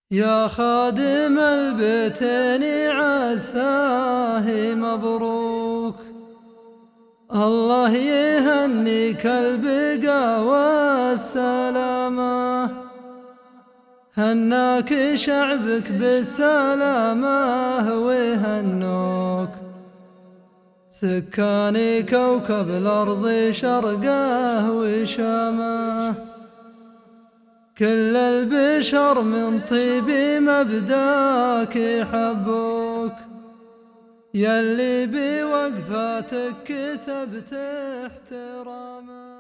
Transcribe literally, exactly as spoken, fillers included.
يا خادم البيتين عساه مبروك، الله يهنيك البقا والسلامة، هناك شعبك بالسلامة ويهنوك، سكان كوكب الأرض شرقه وشامه، كل البشر من طيب مبداك يحبوك، يلي بوقفاتك كسبت احترامه.